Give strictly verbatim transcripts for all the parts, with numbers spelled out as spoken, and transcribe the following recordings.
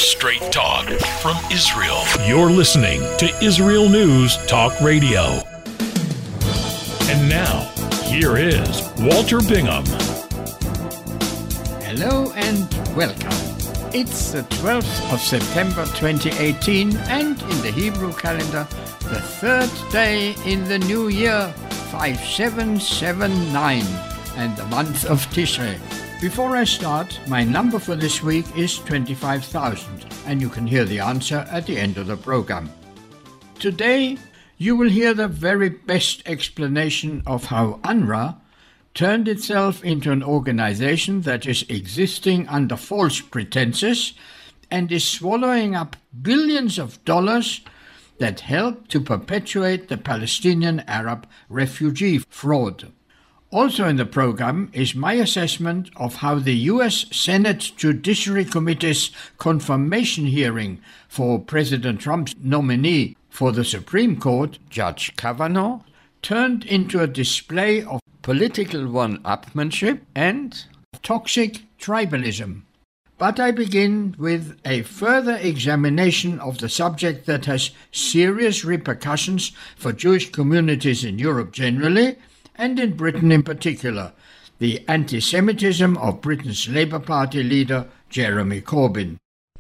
Straight talk from Israel. You're listening to Israel News Talk Radio. And now, here is Walter Bingham. Hello and welcome. It's the twelfth of September twenty eighteen, and in the Hebrew calendar, the third day in the new year, five seven seven nine, and the month of Tishrei. Before I start, my number for this week is twenty-five thousand, and you can hear the answer at the end of the program. Today, you will hear the very best explanation of how UNRWA turned itself into an organization that is existing under false pretenses and is swallowing up billions of dollars that help to perpetuate the Palestinian Arab refugee fraud. Also in the program is my assessment of how the U S Senate Judiciary Committee's confirmation hearing for President Trump's nominee for the Supreme Court, Judge Kavanaugh, turned into a display of political one-upmanship and toxic tribalism. But I begin with a further examination of the subject that has serious repercussions for Jewish communities in Europe generally, and in Britain in particular, the anti-Semitism of Britain's Labour Party leader Jeremy Corbyn.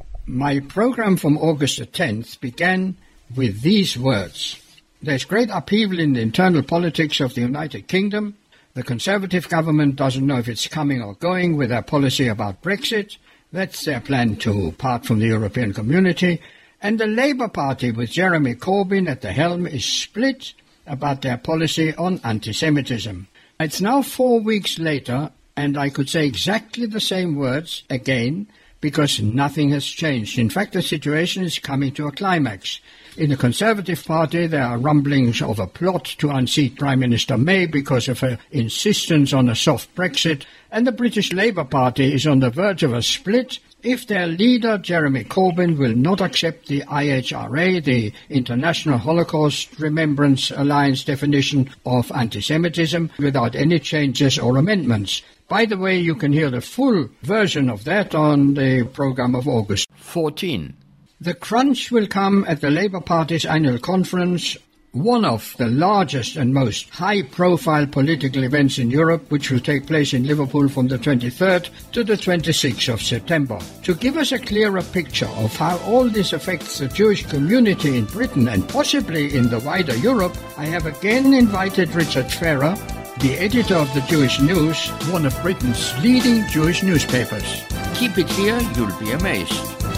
My programme from August the tenth began with these words. There's great upheaval in the internal politics of the United Kingdom. The Conservative government doesn't know if it's coming or going with their policy about Brexit. That's their plan to part from the European Community. And the Labour Party, with Jeremy Corbyn at the helm, is split about their policy on anti-Semitism. It's now four weeks later, and I could say exactly the same words again, because nothing has changed. In fact, the situation is coming to a climax. In the Conservative Party, there are rumblings of a plot to unseat Prime Minister May because of her insistence on a soft Brexit, and the British Labour Party is on the verge of a split if their leader, Jeremy Corbyn, will not accept the I H R A, the International Holocaust Remembrance Alliance definition of anti-Semitism, without any changes or amendments. By the way, you can hear the full version of that on the programme of August fourteenth. The crunch will come at the Labour Party's annual conference, one of the largest and most high-profile political events in Europe, which will take place in Liverpool from the twenty-third to the twenty-sixth of September. To give us a clearer picture of how all this affects the Jewish community in Britain and possibly in the wider Europe, I have again invited Richard Ferrer, the editor of the Jewish News, one of Britain's leading Jewish newspapers. Keep it here, you'll be amazed.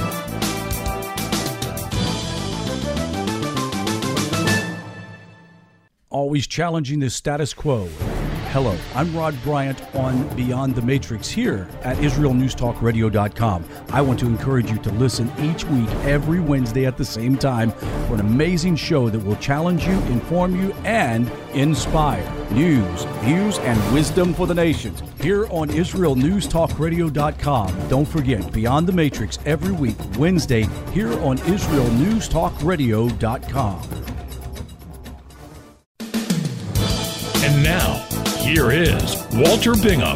Always challenging the status quo. Hello, I'm Rod Bryant on Beyond the Matrix here at Israel News Talk Radio dot com. I want to encourage you to listen each week, every Wednesday at the same time, for an amazing show that will challenge you, inform you, and inspire. News, views, and wisdom for the nations here on Israel News Talk Radio dot com. Don't forget, Beyond the Matrix every week, Wednesday, here on Israel News Talk Radio dot com. And now, here is Walter Bingham.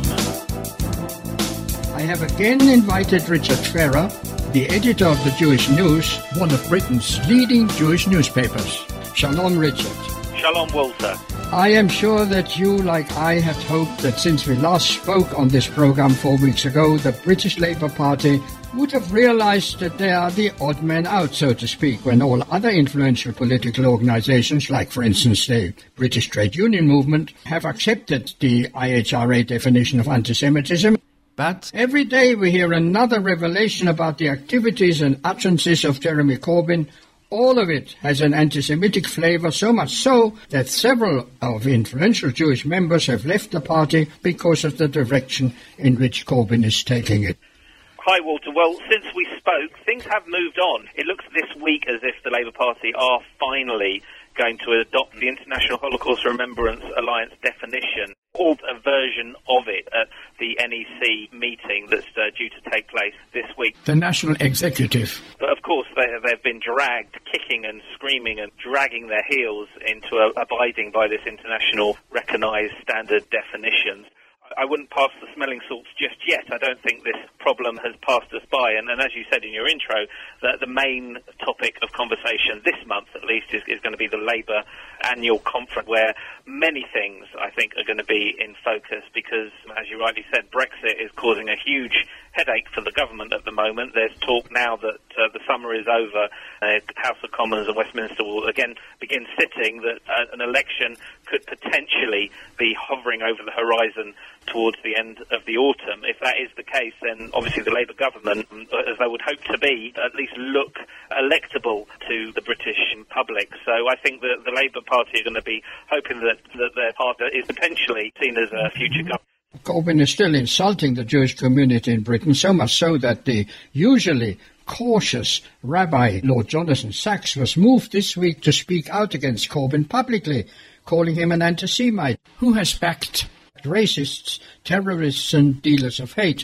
I have again invited Richard Ferrer, the editor of the Jewish News, one of Britain's leading Jewish newspapers. Shalom, Richard. Shalom, Walter. I am sure that you, like I, had hoped that since we last spoke on this program four weeks ago, the British Labour Party would have realized that they are the odd men out, so to speak, when all other influential political organizations, like, for instance, the British Trade Union Movement, have accepted the I H R A definition of anti-Semitism. But every day we hear another revelation about the activities and utterances of Jeremy Corbyn. All of it has an anti-Semitic flavor, so much so that several of influential Jewish members have left the party because of the direction in which Corbyn is taking it. Hi, Walter. Well, since we spoke, things have moved on. It looks this week as if the Labour Party are finally going to adopt the International Holocaust Remembrance Alliance definition, or a version of it, at the N E C meeting that's uh, due to take place this week. The National Executive. But of course, they, they've been dragged, kicking and screaming and dragging their heels into uh, abiding by this international recognised standard definition. I wouldn't pass the smelling salts just yet. I don't think this problem has passed us by. And, and as you said in your intro, that the main topic of conversation this month, at least, is, is going to be the Labour annual conference, where many things, I think, are going to be in focus because, as you rightly said, Brexit is causing a huge headache for the government at the moment. There's talk now that uh, the summer is over. Uh, House of Commons and Westminster will again begin sitting, that uh, an election could potentially be hovering over the horizon towards the end of the autumn. If that is the case, then obviously the Labour government, as they would hope to be, at least look electable to the British public. So I think that the Labour Party are going to be hoping that, that their party is potentially seen as a future government. Corbyn is still insulting the Jewish community in Britain, so much so that the usually cautious Rabbi Lord Jonathan Sacks was moved this week to speak out against Corbyn publicly, calling him an anti-Semite who has backed racists, terrorists and dealers of hate.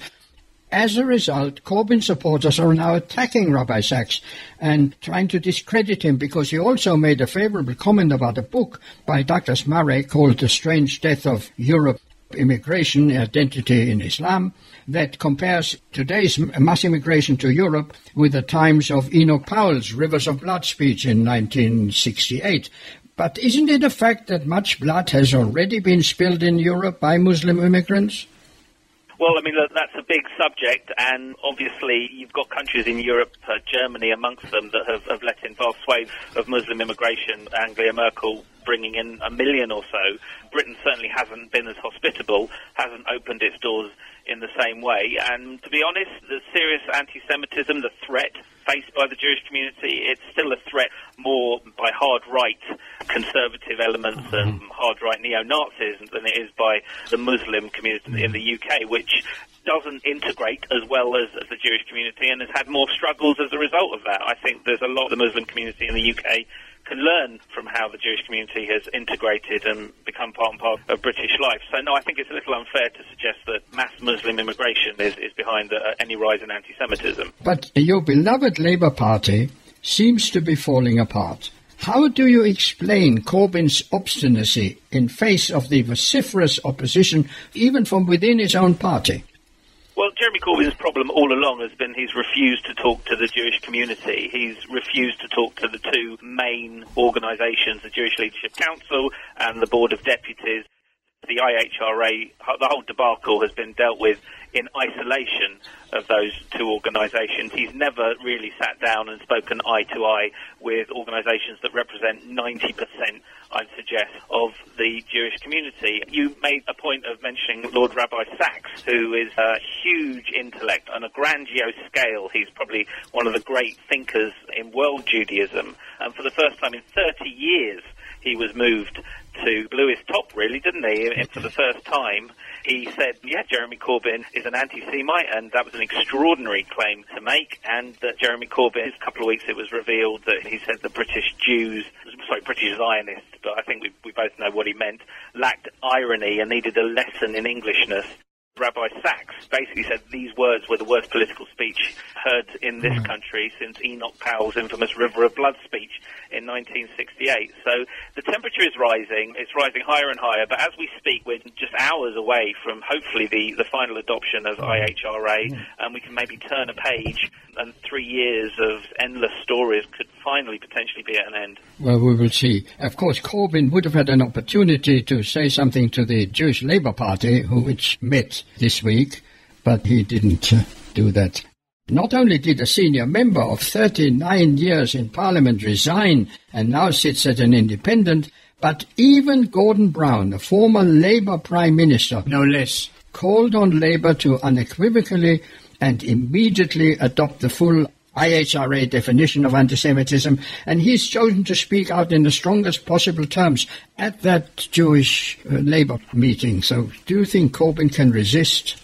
As a result, Corbyn supporters are now attacking Rabbi Sacks and trying to discredit him because he also made a favourable comment about a book by Douglas Murray called The Strange Death of Europe, Immigration, Identity in Islam, that compares today's mass immigration to Europe with the times of Enoch Powell's Rivers of Blood speech in nineteen sixty-eight. But isn't it a fact that much blood has already been spilled in Europe by Muslim immigrants? Well, I mean, that's a big subject, and obviously you've got countries in Europe, uh, Germany amongst them, that have, have let in vast swathes of Muslim immigration. Angela Merkel bringing in a million or so. Britain certainly hasn't been as hospitable, hasn't opened its doors in the same way. And to be honest, the serious anti-Semitism, the threat faced by the Jewish community, it's still a threat more by hard-right conservative elements and hard-right neo-Nazis than it is by the Muslim community in the U K, which doesn't integrate as well as, as the Jewish community and has had more struggles as a result of that. I think there's a lot of the Muslim community in the U K can learn from how the Jewish community has integrated and become part and part of British life. So, no, I think it's a little unfair to suggest that mass Muslim immigration is, is behind uh, any rise in anti-Semitism. But your beloved Labour Party seems to be falling apart. How do you explain Corbyn's obstinacy in face of the vociferous opposition, even from within his own party? Well, Jeremy Corbyn's problem all along has been he's refused to talk to the Jewish community. He's refused to talk to the two main organisations, the Jewish Leadership Council and the Board of Deputies. The I H R A, the whole debacle has been dealt with in isolation of those two organisations. He's never really sat down and spoken eye to eye with organisations that represent ninety percent, I'd suggest, of the Jewish community. You made a point of mentioning Lord Rabbi Sacks, who is a huge intellect on a grandiose scale. He's probably one of the great thinkers in world Judaism. And for the first time in thirty years, he was moved to blew his top, really, didn't he? And for the first time, he said, yeah, Jeremy Corbyn is an anti-Semite, and that was an extraordinary claim to make. And that Jeremy Corbyn, a couple of weeks it was revealed that he said the British Jews, sorry, British Zionists, but I think we, we both know what he meant, lacked irony and needed a lesson in Englishness. Rabbi Sacks basically said these words were the worst political speech heard in this country since Enoch Powell's infamous River of Blood speech in nineteen sixty-eight. So the temperature is rising, it's rising higher and higher, but as we speak, we're just hours away from hopefully the, the final adoption of I H R A, and we can maybe turn a page, and three years of endless stories could finally potentially be at an end. Well, we will see. Of course, Corbyn would have had an opportunity to say something to the Jewish Labour Party, who which met this week, but he didn't uh, do that. Not only did a senior member of thirty-nine years in Parliament resign and now sits as an independent, but even Gordon Brown, a former Labour Prime Minister, no less, called on Labour to unequivocally and immediately adopt the full I H R A definition of anti-Semitism, and he's chosen to speak out in the strongest possible terms at that Jewish uh, Labour meeting. So do you think Corbyn can resist?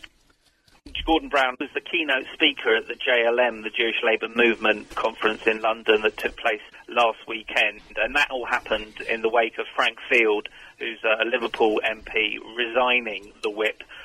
Gordon Brown was the keynote speaker at the J L M, the Jewish Labour Movement conference in London that took place last weekend, and that all happened in the wake of Frank Field, who's a Liverpool M P, resigning the whip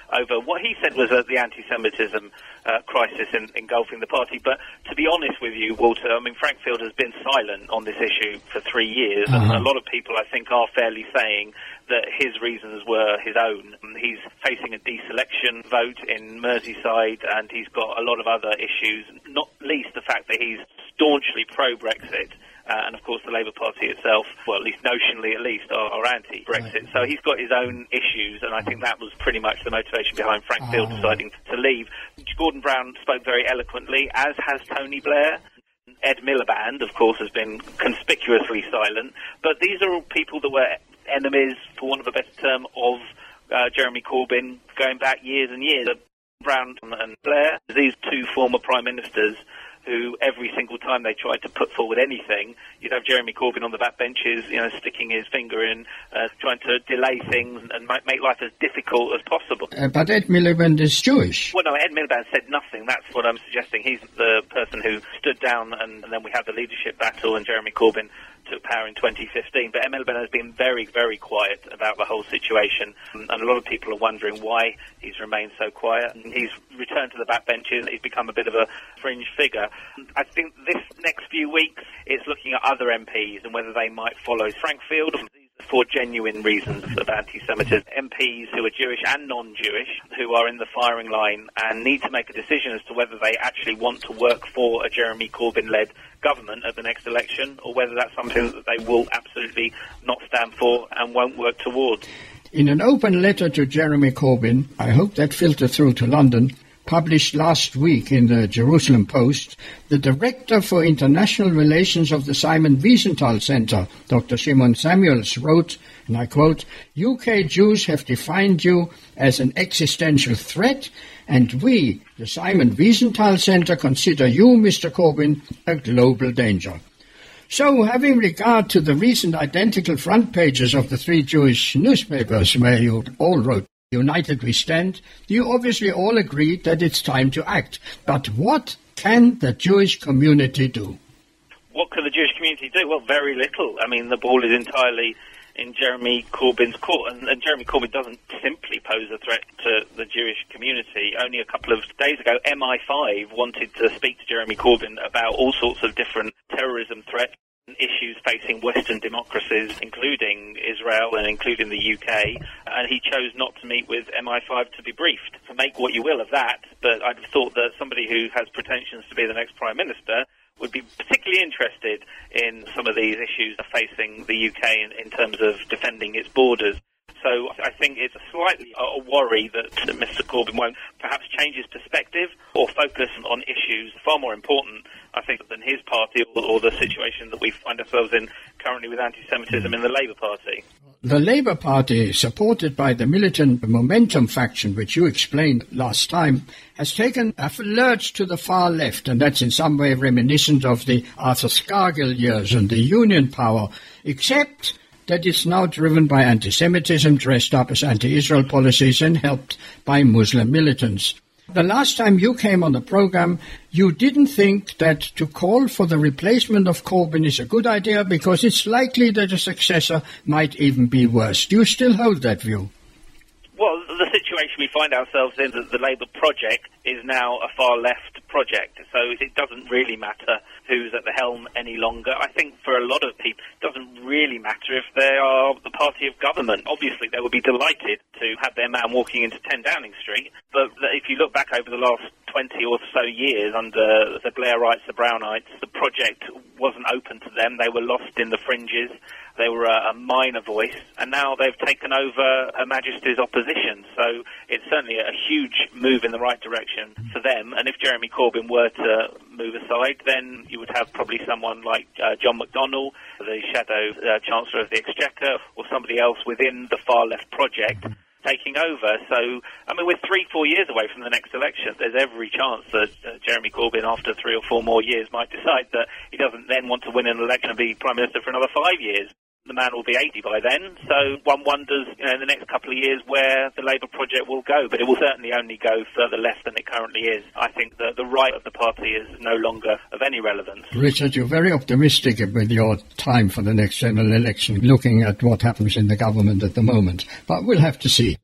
over what he said was uh, the anti-Semitism uh, crisis in, engulfing the party. But to be honest with you, Walter, I mean, Frank Field has been silent on this issue for three years, uh-huh. and a lot of people, I think, are fairly saying that his reasons were his own. He's facing a deselection vote in Merseyside, and he's got a lot of other issues, not least the fact that he's staunchly pro-Brexit. Uh, and, of course, the Labour Party itself, well, at least notionally at least, are, are anti-Brexit. Right. So he's got his own issues, and I think that was pretty much the motivation behind Frank Field oh. deciding to leave. Gordon Brown spoke very eloquently, as has Tony Blair. Ed Miliband, of course, has been conspicuously silent. But these are all people that were enemies, for want of a better term, of uh, Jeremy Corbyn going back years and years. Brown and Blair, these two former prime ministers, who every single time they tried to put forward anything, you'd have Jeremy Corbyn on the backbenches, you know, sticking his finger in, uh, trying to delay things and make life as difficult as possible. Uh, but Ed Miliband is Jewish. Well, no, Ed Miliband said nothing. That's what I'm suggesting. He's the person who stood down, and, and then we had the leadership battle, and Jeremy Corbyn took power in twenty fifteen. But Ed Miliband has been very, very quiet about the whole situation, and a lot of people are wondering why he's remained so quiet. He's returned to the backbenches. He's become a bit of a fringe figure. I think this next few weeks it's looking at other M Ps and whether they might follow Frank Field for genuine reasons of anti-Semitism. M Ps who are Jewish and non-Jewish who are in the firing line and need to make a decision as to whether they actually want to work for a Jeremy Corbyn-led government at the next election, or whether that's something that they will absolutely not stand for and won't work towards. In an open letter to Jeremy Corbyn, I hope that filtered through to London, published last week in the Jerusalem Post, the Director for International Relations of the Simon Wiesenthal Centre, Doctor Shimon Samuels, wrote, and I quote, "U K Jews have defined you as an existential threat, and we, the Simon Wiesenthal Centre, consider you, Mister Corbyn, a global danger." So, having regard to the recent identical front pages of the three Jewish newspapers where you all wrote, "United we stand," you obviously all agree that it's time to act. But what can the Jewish community do? What can the Jewish community do? Well, very little. I mean, the ball is entirely in Jeremy Corbyn's court, and, and Jeremy Corbyn doesn't simply pose a threat to the Jewish community. Only a couple of days ago, M I five wanted to speak to Jeremy Corbyn about all sorts of different terrorism threats, issues facing Western democracies, including Israel and including the U K, and he chose not to meet with M I five to be briefed. So make what you will of that, but I'd have thought that somebody who has pretensions to be the next Prime Minister would be particularly interested in some of these issues facing the U K in, in terms of defending its borders. So I think it's slightly a worry that Mister Corbyn won't perhaps change his perspective or focus on issues far more important, I think, than his party or, or the situation that we find ourselves in currently with anti-Semitism in the Labour Party. The Labour Party, supported by the militant Momentum faction, which you explained last time, has taken a lurch to the far left, and that's in some way reminiscent of the Arthur Scargill years and the Union power, except that it's now driven by anti-Semitism, dressed up as anti-Israel policies and helped by Muslim militants. The last time you came on the program, you didn't think that to call for the replacement of Corbyn is a good idea because it's likely that a successor might even be worse. Do you still hold that view? Well, the situation we find ourselves in, that the Labour project is now a far-left project, so it doesn't really matter who's at the helm any longer. I think for a lot of people, it doesn't really matter if they are the party of government. Obviously, they would be delighted to have their man walking into ten Downing Street, but if you look back over the last twenty or so years under the Blairites, the Brownites, the project wasn't open to them. They were lost in the fringes. They were a, a minor voice, and now they've taken over Her Majesty's opposition. So it's certainly a huge move in the right direction for them. And if Jeremy Corbyn were to move aside, then you would have probably someone like uh, John McDonnell, the shadow uh, Chancellor of the Exchequer, or somebody else within the far-left project taking over. So, I mean, we're three, four years away from the next election. There's every chance that uh, Jeremy Corbyn, after three or four more years, might decide that he doesn't then want to win an election and be Prime Minister for another five years. The man will be eighty by then, so one wonders, you know, in the next couple of years where the Labour project will go, but it will certainly only go further left than it currently is. I think that the right of the party is no longer of any relevance. Richard, you're very optimistic with your time for the next general election, looking at what happens in the government at the moment, but we'll have to see.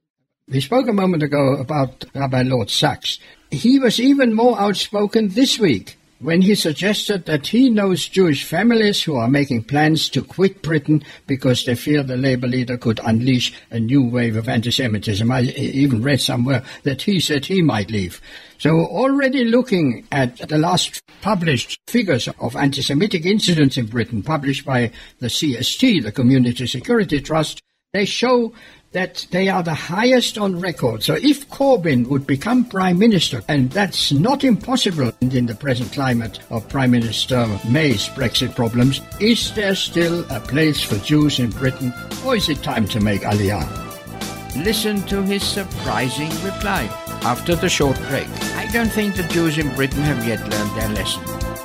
We spoke a moment ago about Rabbi Lord Sachs. He was even more outspoken this week when he suggested that he knows Jewish families who are making plans to quit Britain because they fear the Labour leader could unleash a new wave of anti-Semitism. I even read somewhere that he said he might leave. So already looking at the last published figures of anti-Semitic incidents in Britain, published by the C S T, the Community Security Trust, they show that they are the highest on record. So if Corbyn would become Prime Minister, and that's not impossible in the present climate of Prime Minister May's Brexit problems, is there still a place for Jews in Britain, or is it time to make Aliyah? Listen to his surprising reply after the short break. I don't think the Jews in Britain have yet learned their lesson.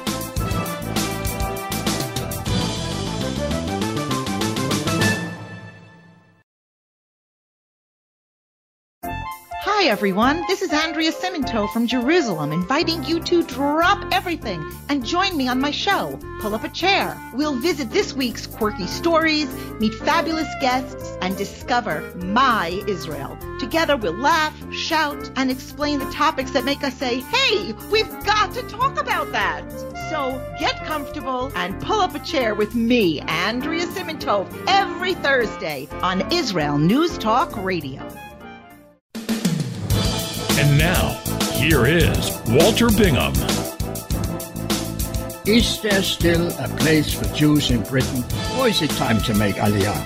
Hi everyone, this is Andrea Simento from Jerusalem, inviting you to drop everything and join me on my show, Pull Up a Chair. We'll visit this week's quirky stories, meet fabulous guests, and discover my Israel. Together we'll laugh, shout, and explain the topics that make us say, hey, we've got to talk about that. So get comfortable and pull up a chair with me, Andrea Simento, every Thursday on Israel News Talk Radio. And now, here is Walter Bingham. Is there still a place for Jews in Britain, or is it time to make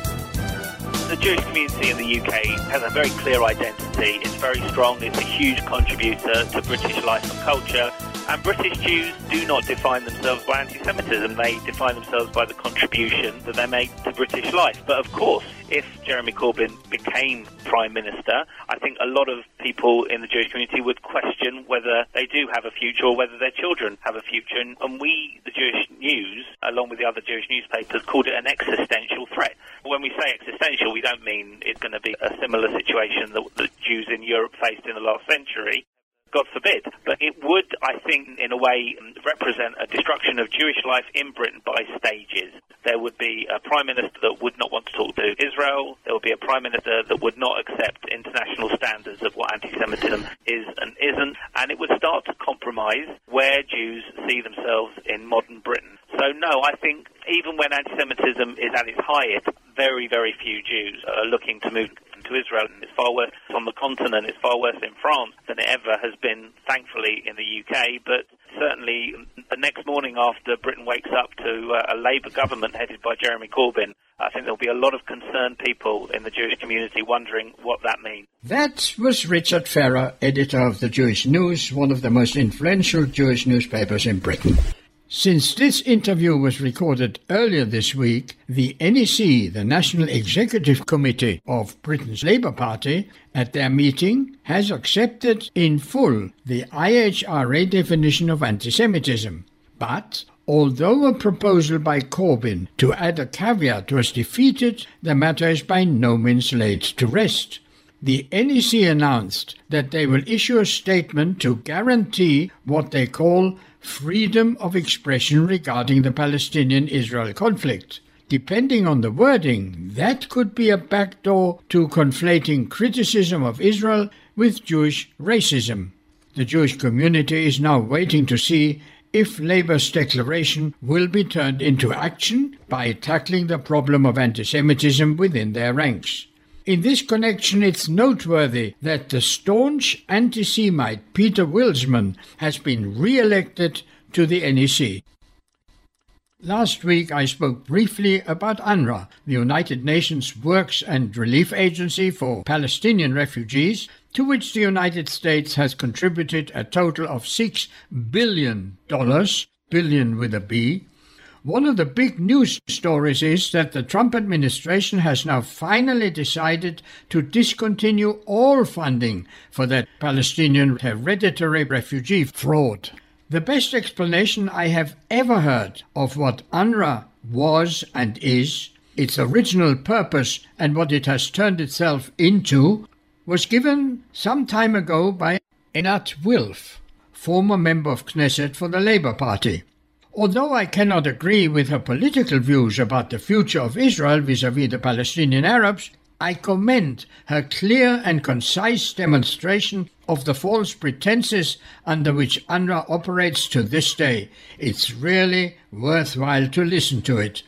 Aliyah? The Jewish community in the U K has a very clear identity. It's very strong. It's a huge contributor to British life and culture. And British Jews do not define themselves by anti-Semitism. They define themselves by the contribution that they make to British life. But of course, if Jeremy Corbyn became Prime Minister, I think a lot of people in the Jewish community would question whether they do have a future or whether their children have a future. And, and we, the Jewish News, along with the other Jewish newspapers, called it an existential threat. When we say existential, we don't mean it's going to be a similar situation that the Jews in Europe faced in the last century. God forbid. But it would, I think, in a way, represent a destruction of Jewish life in Britain by stages. There would be a Prime Minister that would not want to talk to Israel. There would be a Prime Minister that would not accept international standards of what anti-Semitism is and isn't. And it would start to compromise where Jews see themselves in modern Britain. So, no, I think even when anti-Semitism is at its highest, very, very few Jews are looking to move to Israel. It's far worse on the continent, it's far worse in France than it ever has been, thankfully, in the U K. But certainly the next morning after Britain wakes up to uh, a Labour government headed by Jeremy Corbyn, I think there'll be a lot of concerned people in the Jewish community wondering what that means. That was Richard Ferrer, editor of the Jewish News, one of the most influential Jewish newspapers in Britain. Since this interview was recorded earlier this week, the N E C, the National Executive Committee of Britain's Labour Party, at their meeting has accepted in full the I H R A definition of anti-Semitism. But although a proposal by Corbyn to add a caveat was defeated, the matter is by no means laid to rest. The N E C announced that they will issue a statement to guarantee what they call freedom of expression regarding the Palestinian-Israel conflict. Depending on the wording, that could be a backdoor to conflating criticism of Israel with Jewish racism. The Jewish community is now waiting to see if Labour's declaration will be turned into action by tackling the problem of anti-Semitism within their ranks. In this connection, it's noteworthy that the staunch anti-Semite Peter Wilsman has been re-elected to the N E C. Last week I spoke briefly about UNRWA, the United Nations Works and Relief Agency for Palestinian Refugees, to which the United States has contributed a total of six billion dollars, billion with a B. One of the big news stories is that the Trump administration has now finally decided to discontinue all funding for that Palestinian hereditary refugee fraud. The best explanation I have ever heard of what UNRWA was and is, its original purpose and what it has turned itself into, was given some time ago by Einat Wilf, former member of Knesset for the Labour Party. Although I cannot agree with her political views about the future of Israel vis-à-vis the Palestinian Arabs, I commend her clear and concise demonstration of the false pretenses under which UNRWA operates to this day. It's really worthwhile to listen to it.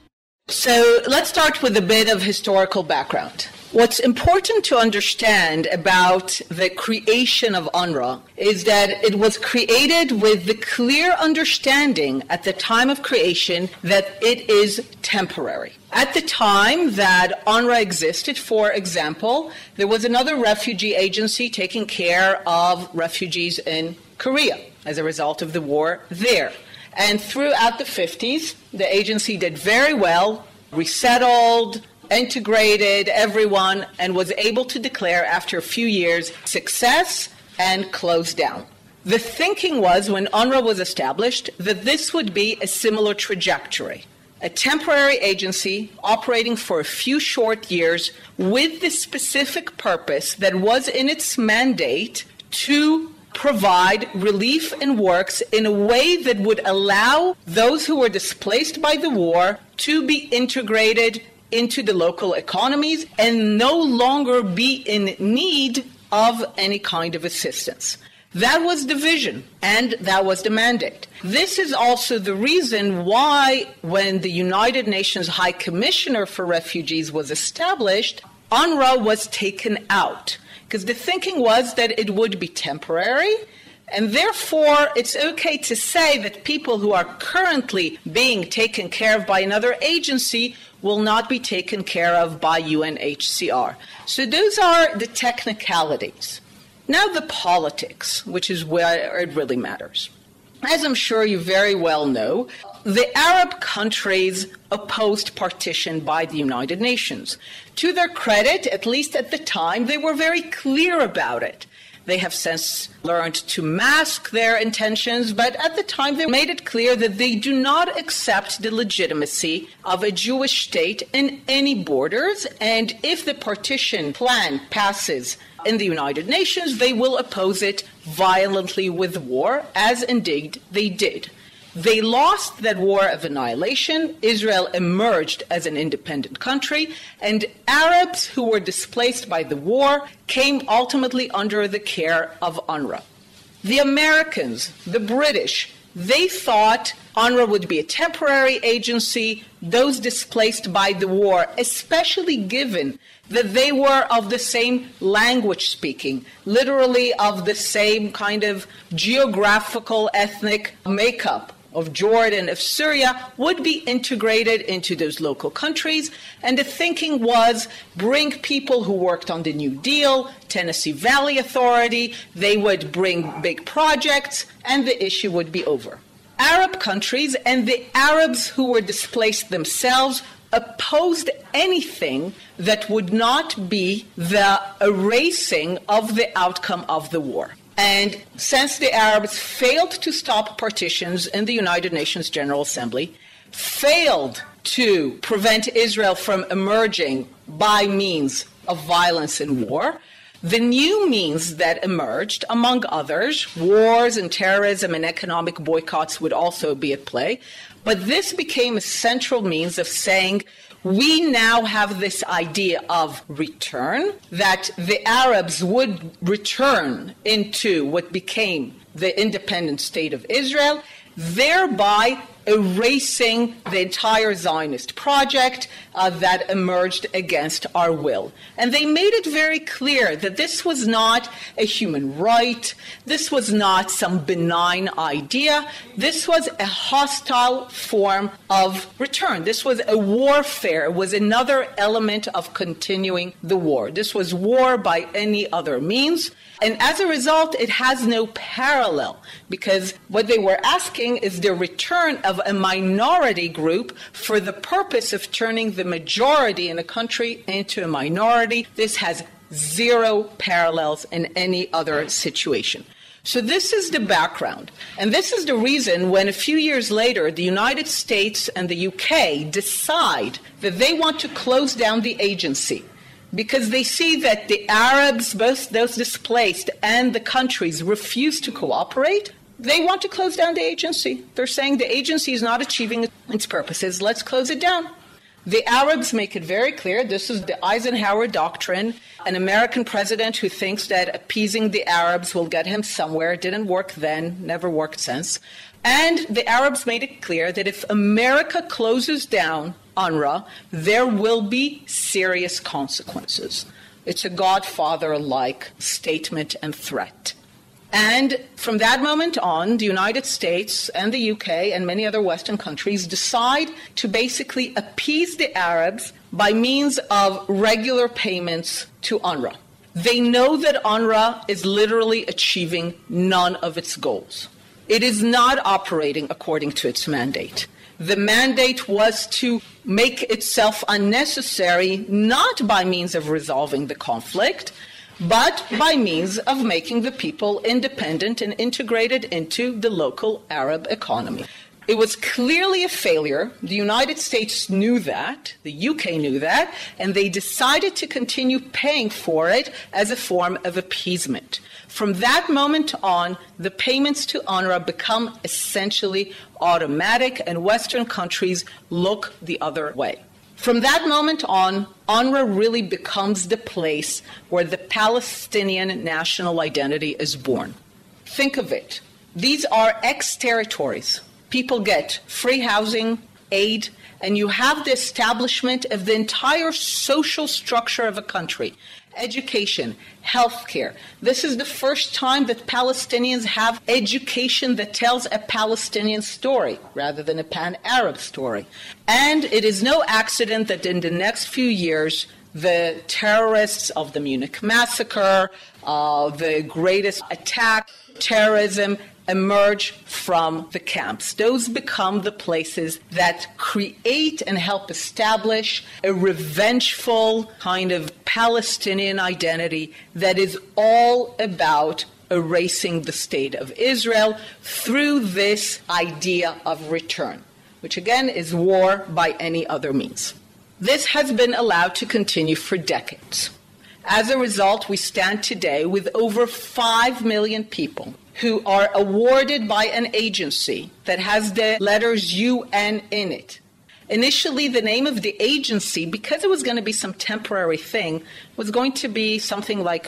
So let's start with a bit of historical background. What's important to understand about the creation of UNRWA is that it was created with the clear understanding at the time of creation that it is temporary. At the time that UNRWA existed, for example, there was another refugee agency taking care of refugees in Korea as a result of the war there. And throughout the fifties, the agency did very well, resettled, integrated everyone, and was able to declare after a few years success and close down. The thinking was, when UNRWA was established, that this would be a similar trajectory. A temporary agency operating for a few short years with the specific purpose that was in its mandate to provide relief and works in a way that would allow those who were displaced by the war to be integrated into the local economies and no longer be in need of any kind of assistance. That was the vision, and that was the mandate. This is also the reason why, when the United Nations High Commissioner for Refugees was established, UNRWA was taken out, because the thinking was that it would be temporary, and therefore it's okay to say that people who are currently being taken care of by another agency will not be taken care of by U N H C R. So those are the technicalities. Now the politics, which is where it really matters. As I'm sure you very well know, the Arab countries opposed partition by the United Nations. To their credit, at least at the time, they were very clear about it. They have since learned to mask their intentions, but at the time they made it clear that they do not accept the legitimacy of a Jewish state in any borders, and if the partition plan passes in the United Nations, they will oppose it violently with war, as indeed they did. They lost that war of annihilation. Israel emerged as an independent country, and Arabs who were displaced by the war came ultimately under the care of UNRWA. The Americans, the British, they thought UNRWA would be a temporary agency, those displaced by the war, especially given that they were of the same language speaking, literally of the same kind of geographical ethnic makeup of Jordan, of Syria, would be integrated into those local countries. And the thinking was bring people who worked on the New Deal, Tennessee Valley Authority, they would bring big projects, and the issue would be over. Arab countries and the Arabs who were displaced themselves opposed anything that would not be the erasing of the outcome of the war. And since the Arabs failed to stop partitions in the United Nations General Assembly, failed to prevent Israel from emerging by means of violence and war, the new means that emerged, among others, wars and terrorism and economic boycotts would also be at play, but this became a central means of saying, we now have this idea of return, that the Arabs would return into what became the independent state of Israel, thereby erasing the entire Zionist project uh, that emerged against our will. And they made it very clear that this was not a human right, this was not some benign idea, this was a hostile form of return. This was a warfare, it was another element of continuing the war. This was war by any other means. And as a result, it has no parallel, because what they were asking is the return of a minority group for the purpose of turning the majority in a country into a minority. This has zero parallels in any other situation. So this is the background. And this is the reason when a few years later the United States and the U K decide that they want to close down the agency, because they see that the Arabs, both those displaced and the countries, refuse to cooperate. They want to close down the agency. They're saying the agency is not achieving its purposes. Let's close it down. The Arabs make it very clear. This is the Eisenhower Doctrine, an American president who thinks that appeasing the Arabs will get him somewhere. It didn't work then, never worked since. And the Arabs made it clear that if America closes down UNRWA, there will be serious consequences. It's a Godfather-like statement and threat. And from that moment on, the United States and the U K and many other Western countries decide to basically appease the Arabs by means of regular payments to UNRWA. They know that UNRWA is literally achieving none of its goals. It is not operating according to its mandate. The mandate was to make itself unnecessary, not by means of resolving the conflict, but by means of making the people independent and integrated into the local Arab economy. It was clearly a failure. The United States knew that, the U K knew that, and they decided to continue paying for it as a form of appeasement. From that moment on, the payments to UNRWA become essentially automatic, and Western countries look the other way. From that moment on, UNRWA really becomes the place where the Palestinian national identity is born. Think of it. These are ex-territories. People get free housing, aid, and you have the establishment of the entire social structure of a country. Education, healthcare. This is the first time that Palestinians have education that tells a Palestinian story rather than a pan-Arab story. And it is no accident that in the next few years, the terrorists of the Munich massacre, uh, the greatest attack, terrorism, emerge from the camps. Those become the places that create and help establish a revengeful kind of Palestinian identity that is all about erasing the state of Israel through this idea of return, which again is war by any other means. This has been allowed to continue for decades. As a result, we stand today with over five million people who are awarded by an agency that has the letters U N in it. Initially, the name of the agency, because it was going to be some temporary thing, was going to be something like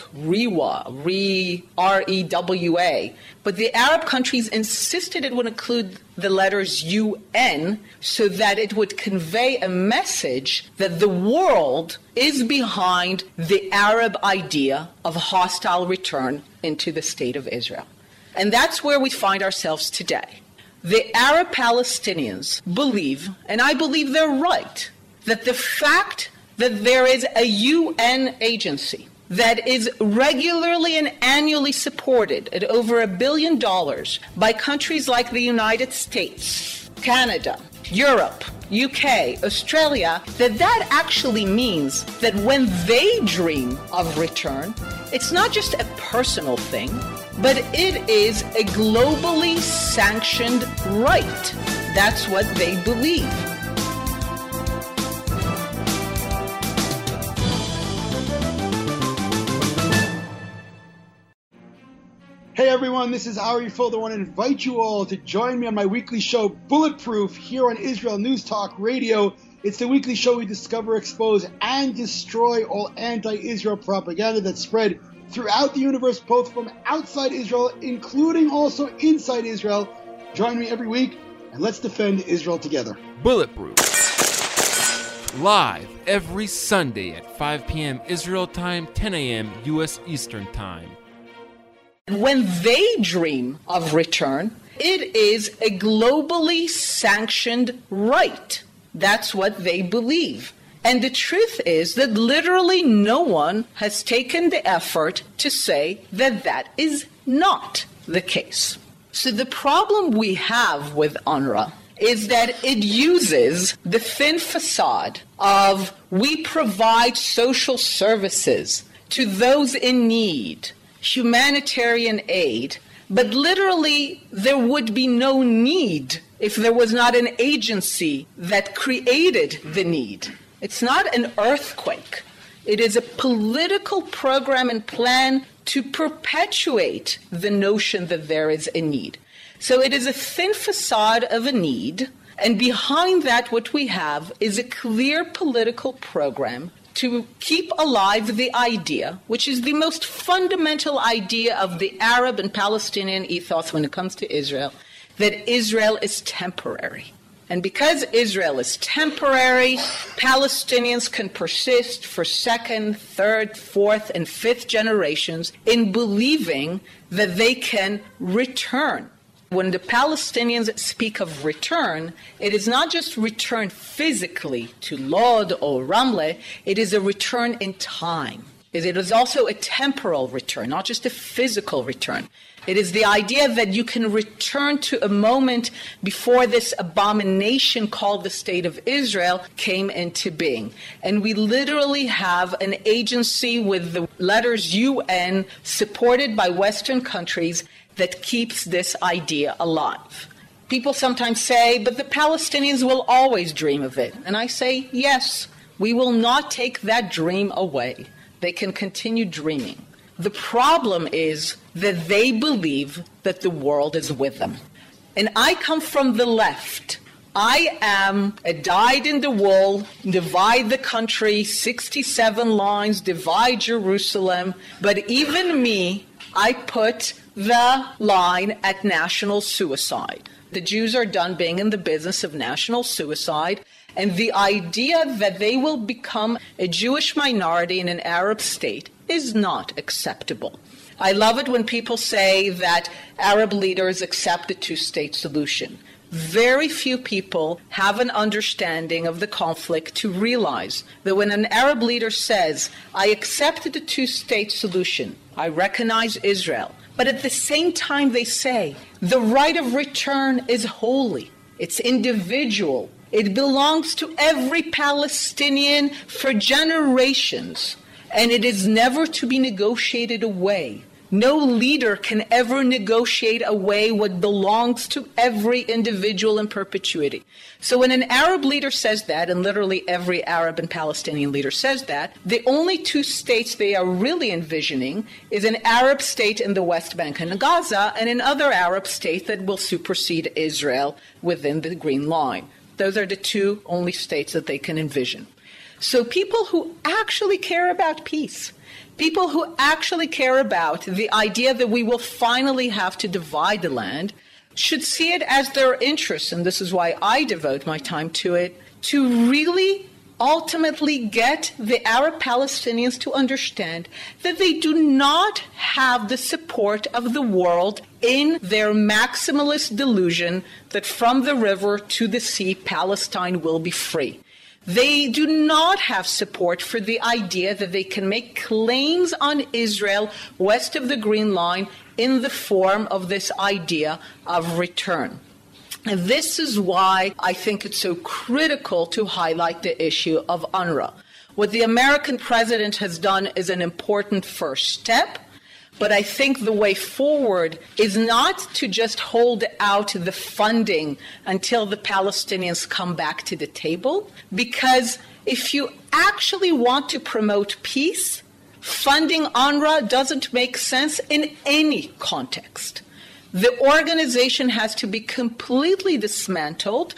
REWA, R E W A. But the Arab countries insisted it would include the letters U N so that it would convey a message that the world is behind the Arab idea of hostile return into the state of Israel. And that's where we find ourselves today. The Arab Palestinians believe, and I believe they're right, that the fact that there is a U N agency that is regularly and annually supported at over a billion dollars by countries like the United States, Canada, Europe, U K, Australia, that that actually means that when they dream of return, it's not just a personal thing, but it is a globally sanctioned right. That's what they believe. Hey everyone, this is Ari Folder. I want to invite you all to join me on my weekly show, Bulletproof, here on Israel News Talk Radio. It's the weekly show we discover, expose, and destroy all anti-Israel propaganda that's spread throughout the universe, both from outside Israel, including also inside Israel. Join me every week, and let's defend Israel together. Bulletproof. Live every Sunday at five p.m. Israel time, ten a.m. U S Eastern Time. When they dream of return, it is a globally sanctioned right. That's what they believe. And the truth is that literally no one has taken the effort to say that that is not the case. So the problem we have with UNRWA is that it uses the thin facade of we provide social services to those in need, humanitarian aid, but literally there would be no need if there was not an agency that created the need. It's not an earthquake. It is a political program and plan to perpetuate the notion that there is a need. So it is a thin facade of a need, and behind that what we have is a clear political program to keep alive the idea, which is the most fundamental idea of the Arab and Palestinian ethos when it comes to Israel, that Israel is temporary. And because Israel is temporary, Palestinians can persist for second, third, fourth, and fifth generations in believing that they can return. When the Palestinians speak of return, it is not just return physically to Lod or Ramle, it is a return in time. It is also a temporal return, not just a physical return. It is the idea that you can return to a moment before this abomination called the State of Israel came into being. And we literally have an agency with the letters U N supported by Western countries that keeps this idea alive. People sometimes say, but the Palestinians will always dream of it. And I say, yes, we will not take that dream away. They can continue dreaming. The problem is that they believe that the world is with them. And I come from the left. I am a dyed-in-the-wool, divide the country, sixty-seven lines, divide Jerusalem. But even me, I put the line at national suicide. The Jews are done being in the business of national suicide. And the idea that they will become a Jewish minority in an Arab state is not acceptable. I love it when people say that Arab leaders accept the two-state solution. Very few people have an understanding of the conflict to realize that when an Arab leader says, I accept the two-state solution, I recognize Israel, but at the same time they say, the right of return is holy, it's individual, it belongs to every Palestinian for generations, and it is never to be negotiated away. No leader can ever negotiate away what belongs to every individual in perpetuity. So when an Arab leader says that, and literally every Arab and Palestinian leader says that, the only two states they are really envisioning is an Arab state in the West Bank and Gaza, and another Arab state that will supersede Israel within the Green Line. Those are the two only states that they can envision. So people who actually care about peace, people who actually care about the idea that we will finally have to divide the land, should see it as their interest, and this is why I devote my time to it, to really ultimately get the Arab Palestinians to understand that they do not have the support of the world in their maximalist delusion that from the river to the sea, Palestine will be free. They do not have support for the idea that they can make claims on Israel west of the Green Line in the form of this idea of return. And this is why I think it's so critical to highlight the issue of UNRWA. What the American president has done is an important first step, but I think the way forward is not to just hold out the funding until the Palestinians come back to the table, because if you actually want to promote peace, funding UNRWA doesn't make sense in any context. The organization has to be completely dismantled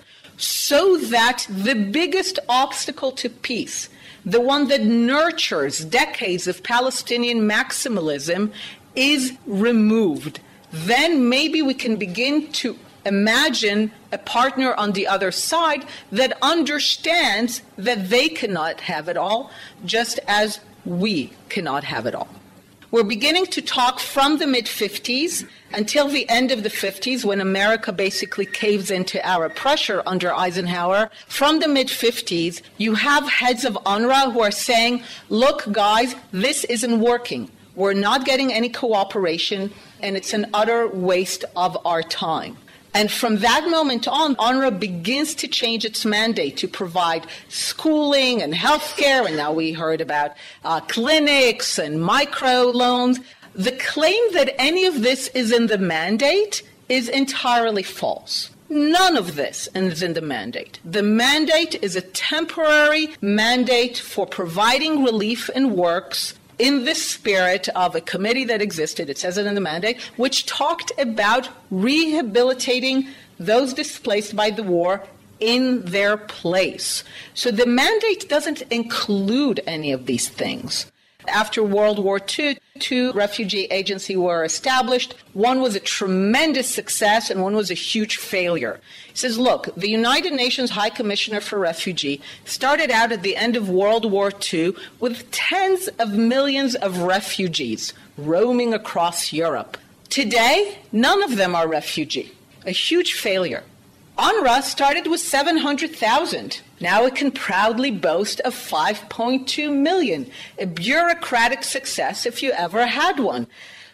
so that the biggest obstacle to peace, the one that nurtures decades of Palestinian maximalism, is removed. Then maybe we can begin to imagine a partner on the other side that understands that they cannot have it all, just as we cannot have it all. We're beginning to talk from the mid-fifties until the end of the fifties, when America basically caves into Arab pressure under Eisenhower. From the mid-fifties, you have heads of UNRWA who are saying, look, guys, this isn't working. We're not getting any cooperation, and it's an utter waste of our time. And from that moment on, UNRWA begins to change its mandate to provide schooling and health care, and now we heard about uh, clinics and microloans. The claim that any of this is in the mandate is entirely false. None of this is in the mandate. The mandate is a temporary mandate for providing relief and works in the spirit of a committee that existed, it says it in the mandate, which talked about rehabilitating those displaced by the war in their place. So the mandate doesn't include any of these things. After World War Two, two refugee agencies were established. One was a tremendous success and one was a huge failure. He says, look, the United Nations High Commissioner for Refugee started out at the end of World War Two with tens of millions of refugees roaming across Europe. Today, none of them are refugee. A huge failure. UNRWA started with seven hundred thousand. Now it can proudly boast of five point two million, a bureaucratic success if you ever had one.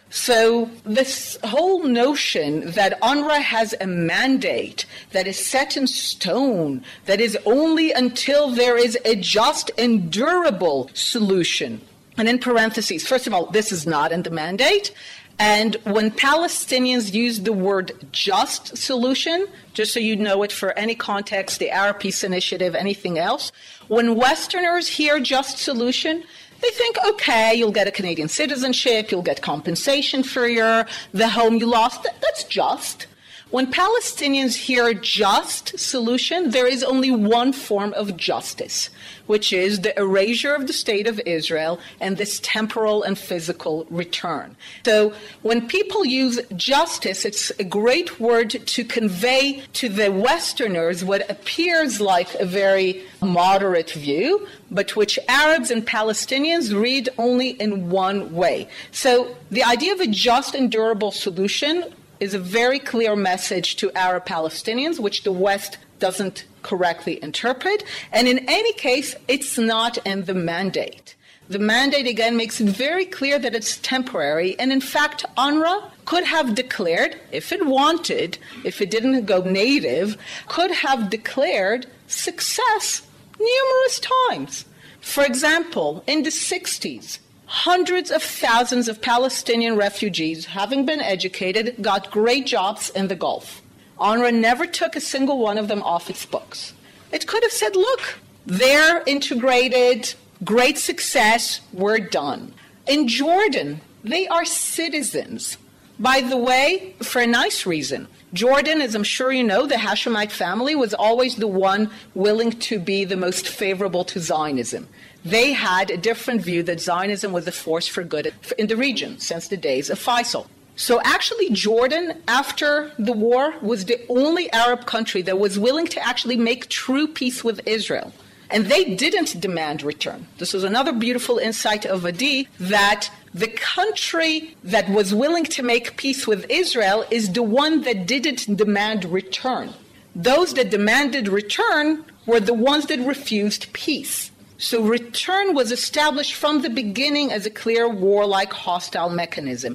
So this whole notion that UNRWA has a mandate that is set in stone, that is only until there is a just and durable solution. And in parentheses, first of all, this is not in the mandate. And when Palestinians use the word just solution, just so you know it for any context, the Arab Peace Initiative, anything else, when Westerners hear just solution, they think, okay, you'll get a Canadian citizenship, you'll get compensation for your the home you lost. That's just. When Palestinians hear just solution, there is only one form of justice, which is the erasure of the state of Israel and this temporal and physical return. So when people use justice, it's a great word to convey to the Westerners what appears like a very moderate view, but which Arabs and Palestinians read only in one way. So the idea of a just and durable solution is a very clear message to Arab Palestinians, which the West doesn't correctly interpret. And in any case, it's not in the mandate. The mandate, again, makes it very clear that it's temporary. And in fact, UNRWA could have declared, if it wanted, if it didn't go native, could have declared success numerous times. For example, in the sixties, hundreds of thousands of Palestinian refugees, having been educated, got great jobs in the Gulf. UNRWA never took a single one of them off its books. It could have said, look, they're integrated, great success, we're done. In Jordan, they are citizens. By the way, for a nice reason. Jordan, as I'm sure you know, the Hashemite family was always the one willing to be the most favorable to Zionism. They had a different view that Zionism was a force for good in the region since the days of Faisal. So actually Jordan, after the war, was the only Arab country that was willing to actually make true peace with Israel. And they didn't demand return. This is another beautiful insight of Adi, that the country that was willing to make peace with Israel is the one that didn't demand return. Those that demanded return were the ones that refused peace. So return was established from the beginning as a clear warlike hostile mechanism.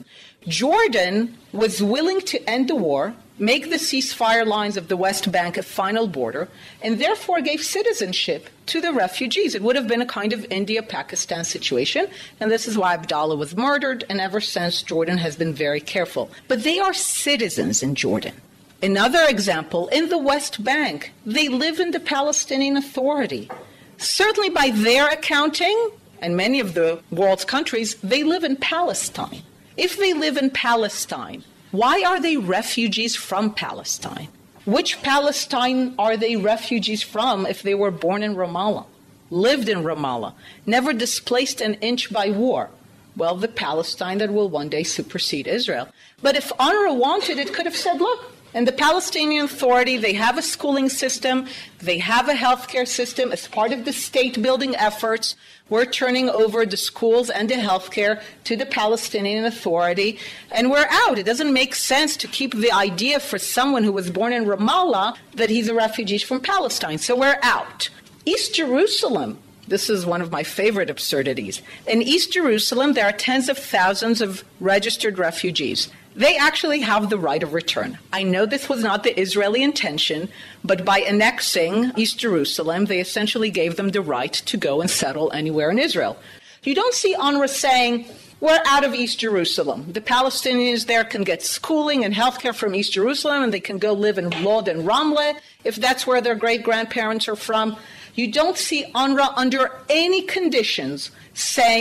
Jordan was willing to end the war, make the ceasefire lines of the West Bank a final border, and therefore gave citizenship to the refugees. It would have been a kind of India-Pakistan situation, and this is why Abdallah was murdered, and ever since Jordan has been very careful. But they are citizens in Jordan. Another example, in the West Bank, they live in the Palestinian Authority. Certainly by their accounting, and many of the world's countries, they live in Palestine. If they live in Palestine, why are they refugees from Palestine? Which Palestine are they refugees from if they were born in Ramallah, lived in Ramallah, never displaced an inch by war? Well, the Palestine that will one day supersede Israel. But if UNRWA wanted, it could have said, look, in the Palestinian Authority, they have a schooling system, they have a healthcare system. As part of the state-building efforts, we're turning over the schools and the healthcare to the Palestinian Authority, and we're out. It doesn't make sense to keep the idea for someone who was born in Ramallah that he's a refugee from Palestine, so we're out. East Jerusalem, this is one of my favorite absurdities. In East Jerusalem, there are tens of thousands of registered refugees. They actually have the right of return. I know this was not the Israeli intention, but by annexing East Jerusalem, they essentially gave them the right to go and settle anywhere in Israel. You don't see UNRWA saying, we're out of East Jerusalem. The Palestinians there can get schooling and healthcare from East Jerusalem, and they can go live in Lod and Ramleh, if that's where their great-grandparents are from. You don't see UNRWA under any conditions saying,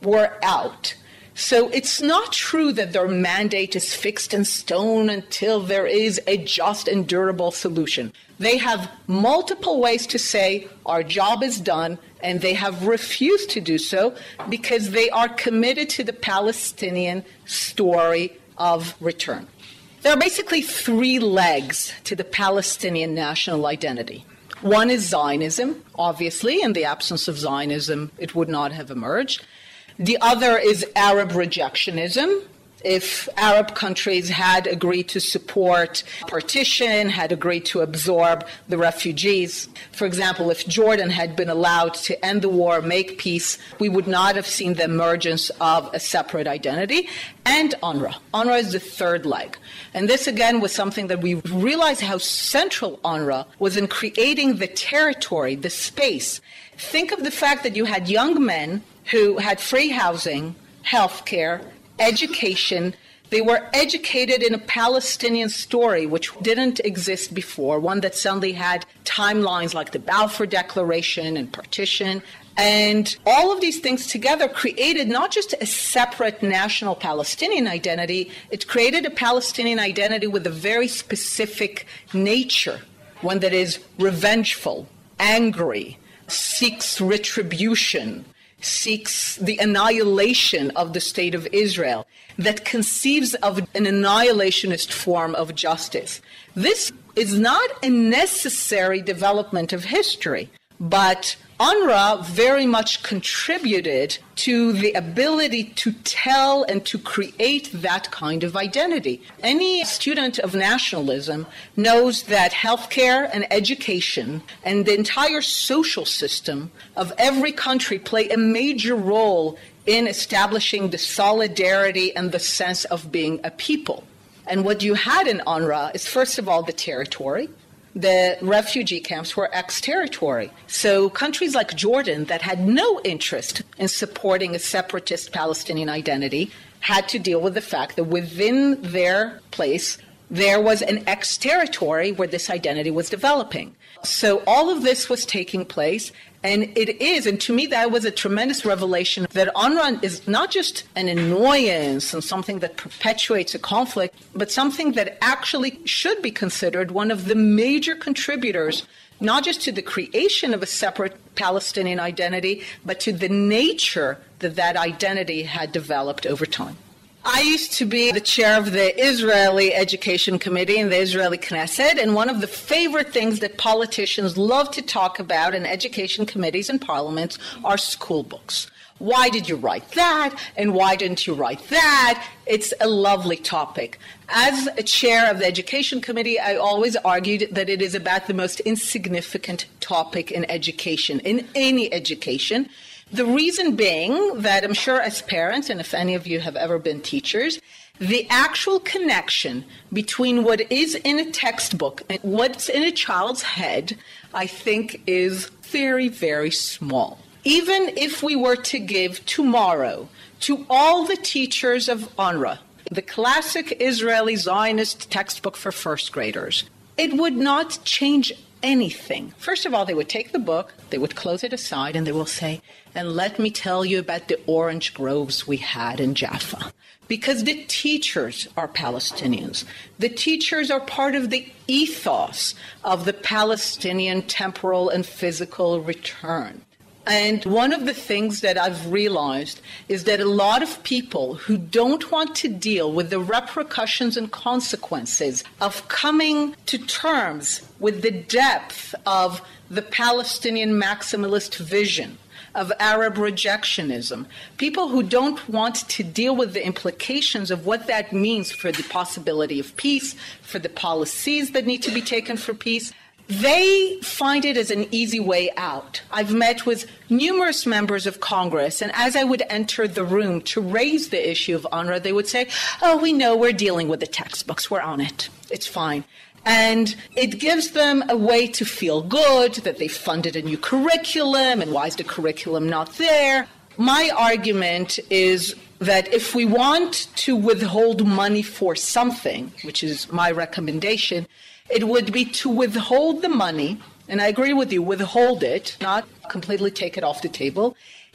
were out. So it's not true that their mandate is fixed in stone until there is a just and durable solution. They have multiple ways to say our job is done, and they have refused to do so because they are committed to the Palestinian story of return. There are basically three legs to the Palestinian national identity. One is Zionism. Obviously, in the absence of Zionism, it would not have emerged. The other is Arab rejectionism. If Arab countries had agreed to support partition, had agreed to absorb the refugees, for example, if Jordan had been allowed to end the war, make peace, we would not have seen the emergence of a separate identity. And UNRWA. UNRWA is the third leg. And this, again, was something that we realized how central UNRWA was in creating the territory, the space. Think of the fact that you had young men who had free housing, health care, education. They were educated in a Palestinian story which didn't exist before, one that suddenly had timelines like the Balfour Declaration and partition. And all of these things together created not just a separate national Palestinian identity, it created a Palestinian identity with a very specific nature, one that is revengeful, angry, seeks retribution, seeks the annihilation of the state of Israel, that conceives of an annihilationist form of justice. This is not a necessary development of history, but UNRWA very much contributed to the ability to tell and to create that kind of identity. Any student of nationalism knows that healthcare and education and the entire social system of every country play a major role in establishing the solidarity and the sense of being a people. And what you had in UNRWA is, first of all, the territory. The refugee camps were ex-territory. So countries like Jordan that had no interest in supporting a separatist Palestinian identity had to deal with the fact that within their place, there was an ex-territory where this identity was developing. So all of this was taking place, and it is, and to me that was a tremendous revelation, that UNRWA is not just an annoyance and something that perpetuates a conflict, but something that actually should be considered one of the major contributors, not just to the creation of a separate Palestinian identity, but to the nature that that identity had developed over time. I used to be the chair of the Israeli Education Committee in the Israeli Knesset, and one of the favorite things that politicians love to talk about in education committees and parliaments are school books. Why did you write that? And why didn't you write that? It's a lovely topic. As a chair of the Education Committee, I always argued that it is about the most insignificant topic in education, in any education. The reason being that I'm sure as parents, and if any of you have ever been teachers, the actual connection between what is in a textbook and what's in a child's head, I think, is very, very small. Even if we were to give tomorrow to all the teachers of UNRWA the classic Israeli Zionist textbook for first graders, it would not change anything. First of all, they would take the book, they would close it aside, and they will say, and let me tell you about the orange groves we had in Jaffa. Because the teachers are Palestinians. The teachers are part of the ethos of the Palestinian temporal and physical return. And one of the things that I've realized is that a lot of people who don't want to deal with the repercussions and consequences of coming to terms with the depth of the Palestinian maximalist vision, of Arab rejectionism, people who don't want to deal with the implications of what that means for the possibility of peace, for the policies that need to be taken for peace, they find it as an easy way out. I've met with numerous members of Congress, and as I would enter the room to raise the issue of UNRWA, they would say, oh, we know, we're dealing with the textbooks, we're on it, it's fine. And it gives them a way to feel good, that they funded a new curriculum, and why is the curriculum not there? My argument is that if we want to withhold money for something, which is my recommendation, it would be to withhold the money, and I agree with you, withhold it, not completely take it off the table,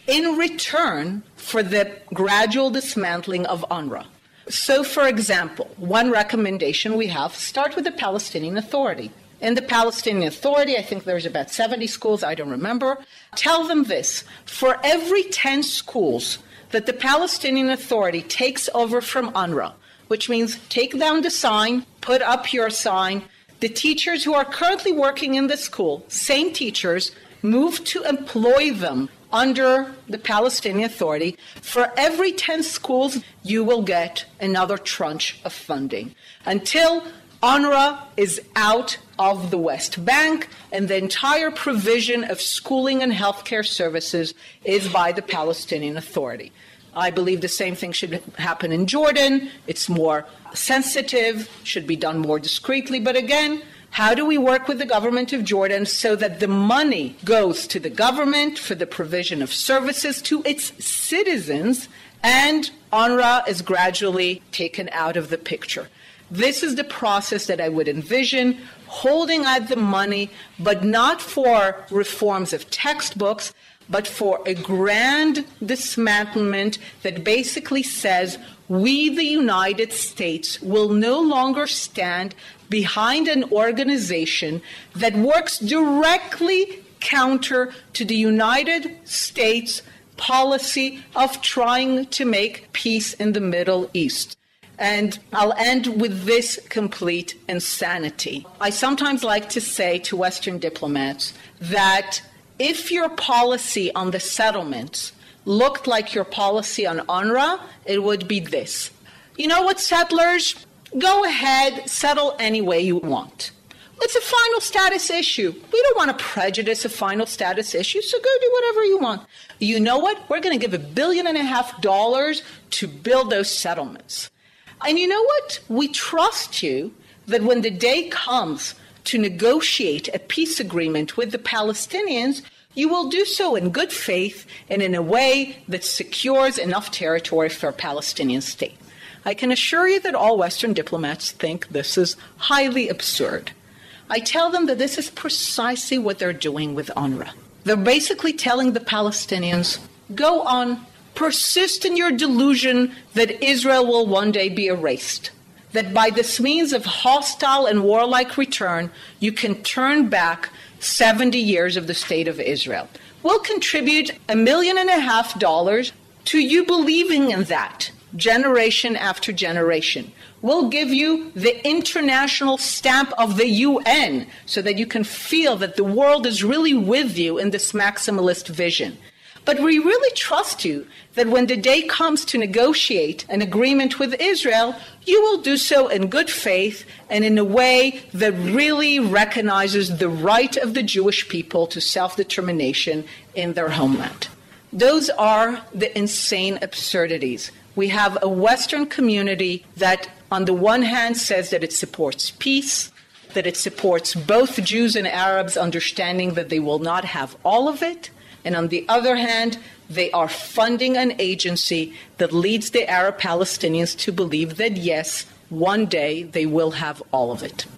in return for the gradual dismantling of UNRWA. So, for example, one recommendation we have, start with the Palestinian Authority. In the Palestinian Authority, I think there's about seventy schools, I don't remember. Tell them this: for every ten schools that the Palestinian Authority takes over from UNRWA, which means take down the sign, put up your sign, the teachers who are currently working in the school, same teachers, move to employ them under the Palestinian Authority. For every ten schools, you will get another tranche of funding until UNRWA is out of the West Bank and the entire provision of schooling and healthcare services is by the Palestinian Authority. I believe the same thing should happen in Jordan. It's more sensitive, should be done more discreetly. But again, how do we work with the government of Jordan so that the money goes to the government for the provision of services to its citizens and UNRWA is gradually taken out of the picture? This is the process that I would envision, holding out the money, but not for reforms of textbooks, but for a grand dismantlement that basically says we, the United States, will no longer stand behind an organization that works directly counter to the United States policy of trying to make peace in the Middle East. And I'll end with this complete insanity. I sometimes like to say to Western diplomats that if your policy on the settlements looked like your policy on UNRWA, it would be this. You know what, settlers? Go ahead, settle any way you want. It's a final status issue. We don't want to prejudice a final status issue, so go do whatever you want. You know what? We're going to give a billion and a half dollars to build those settlements. And you know what? We trust you that when the day comes to negotiate a peace agreement with the Palestinians, you will do so in good faith and in a way that secures enough territory for a Palestinian state. I can assure you that all Western diplomats think this is highly absurd. I tell them that this is precisely what they're doing with UNRWA. They're basically telling the Palestinians, go on, persist in your delusion that Israel will one day be erased, that by this means of hostile and warlike return, you can turn back seventy years of the state of Israel. We'll contribute a million and a half dollars to you believing in that, generation after generation. We'll give you the international stamp of the U N so that you can feel that the world is really with you in this maximalist vision. But we really trust you that when the day comes to negotiate an agreement with Israel, you will do so in good faith and in a way that really recognizes the right of the Jewish people to self-determination in their homeland. Those are the insane absurdities. We have a Western community that, on the one hand, says that it supports peace, that it supports both Jews and Arabs understanding that they will not have all of it, and on the other hand, they are funding an agency that leads the Arab Palestinians to believe that, yes, one day they will have all of it.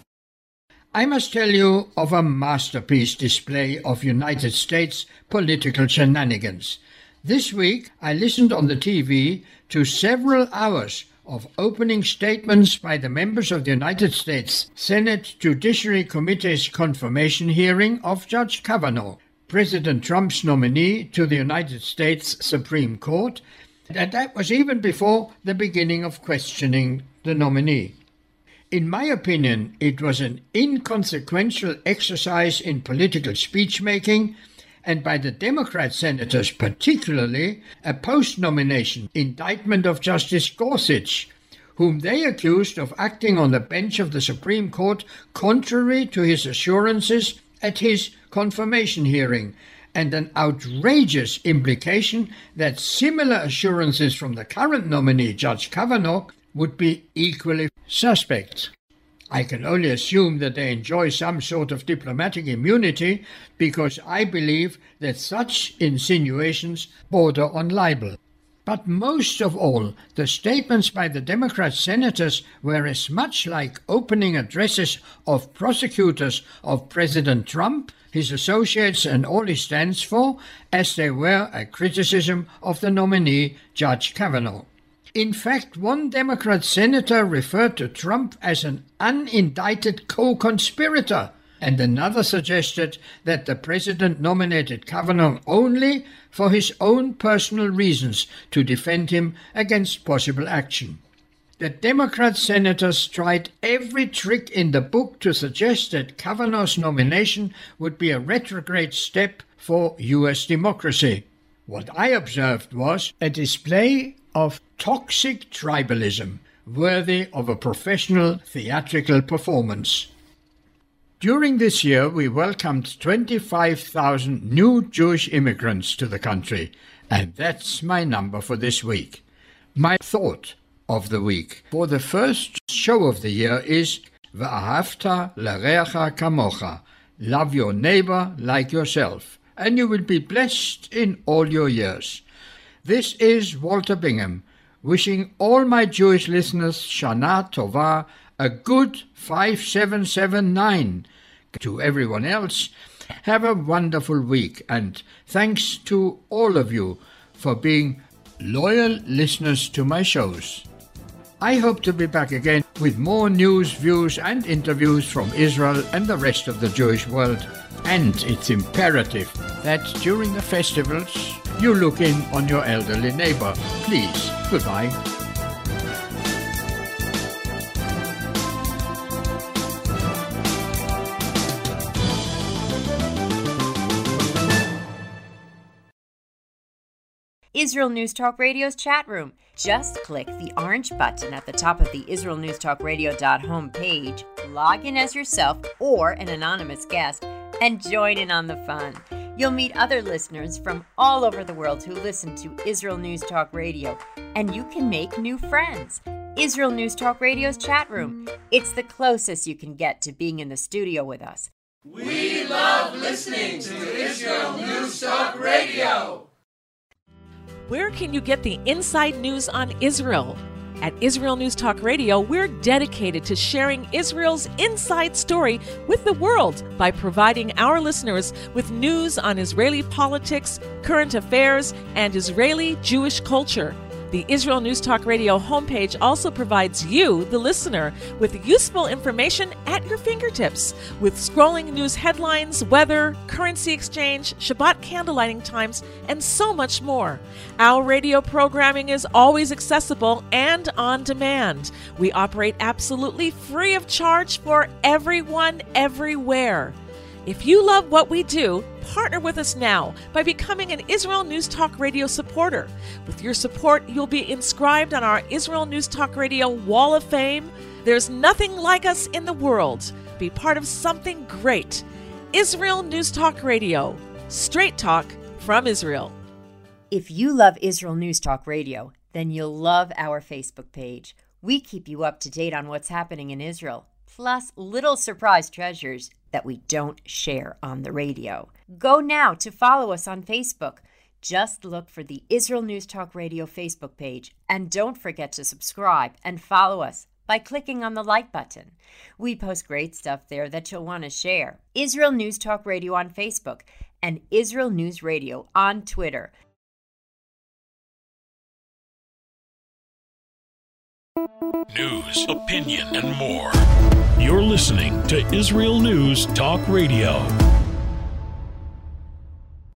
I must tell you of a masterpiece display of United States political shenanigans. This week, I listened on the T V to several hours of opening statements by the members of the United States Senate Judiciary Committee's confirmation hearing of Judge Kavanaugh, President Trump's nominee to the United States Supreme Court, and that was even before the beginning of questioning the nominee. In my opinion, it was an inconsequential exercise in political speech-making, and by the Democrat senators particularly, a post-nomination indictment of Justice Gorsuch, whom they accused of acting on the bench of the Supreme Court contrary to his assurances at his confirmation hearing, and an outrageous implication that similar assurances from the current nominee, Judge Kavanaugh, would be equally suspect. I can only assume that they enjoy some sort of diplomatic immunity, because I believe that such insinuations border on libel. But most of all, the statements by the Democrat senators were as much like opening addresses of prosecutors of President Trump his associates and all he stands for, as they were a criticism of the nominee, Judge Kavanaugh. In fact, one Democrat senator referred to Trump as an unindicted co-conspirator, and another suggested that the president nominated Kavanaugh only for his own personal reasons to defend him against possible action. The Democrat senators tried every trick in the book to suggest that Kavanaugh's nomination would be a retrograde step for U S democracy. What I observed was a display of toxic tribalism worthy of a professional theatrical performance. During this year, we welcomed twenty-five thousand new Jewish immigrants to the country, and that's my number for this week. My thought of the week for the first show of the year is V'ahavta l'reacha kamocha, love your neighbor like yourself, and you will be blessed in all your years. This is Walter Bingham, wishing all my Jewish listeners Shana Tova, a good five seven seven nine. To everyone else, have a wonderful week, and thanks to all of you for being loyal listeners to my shows. I hope to be back again with more news, views and interviews from Israel and the rest of the Jewish world. And it's imperative that during the festivals you look in on your elderly neighbor. Please, goodbye. Israel News Talk Radio's chat room. Just click the orange button at the top of the Israel News Talk Radio dot home page, log in as yourself or an anonymous guest, and join in on the fun. You'll meet other listeners from all over the world who listen to Israel News Talk Radio, and you can make new friends. Israel News Talk Radio's chat room. It's the closest you can get to being in the studio with us. We love listening to Israel News Talk Radio. Where can you get the inside news on Israel? At Israel News Talk Radio, we're dedicated to sharing Israel's inside story with the world by providing our listeners with news on Israeli politics, current affairs, and Israeli Jewish culture. The Israel News Talk Radio homepage also provides you, the listener, with useful information at your fingertips, with scrolling news headlines, weather, currency exchange, Shabbat candlelighting times, and so much more. Our radio programming is always accessible and on demand. We operate absolutely free of charge for everyone, everywhere. If you love what we do, partner with us now by becoming an Israel News Talk Radio supporter. With your support, you'll be inscribed on our Israel News Talk Radio Wall of Fame. There's nothing like us in the world. Be part of something great. Israel News Talk Radio. Straight talk from Israel. If you love Israel News Talk Radio, then you'll love our Facebook page. We keep you up to date on what's happening in Israel, plus little surprise treasures that we don't share on the radio. Go now to follow us on Facebook. Just look for the Israel News Talk Radio Facebook page, and don't forget to subscribe and follow us by clicking on the like button. We post great stuff there that you'll want to share. Israel News Talk Radio on Facebook and Israel News Radio on Twitter. News, opinion, and more. You're listening to Israel News Talk Radio.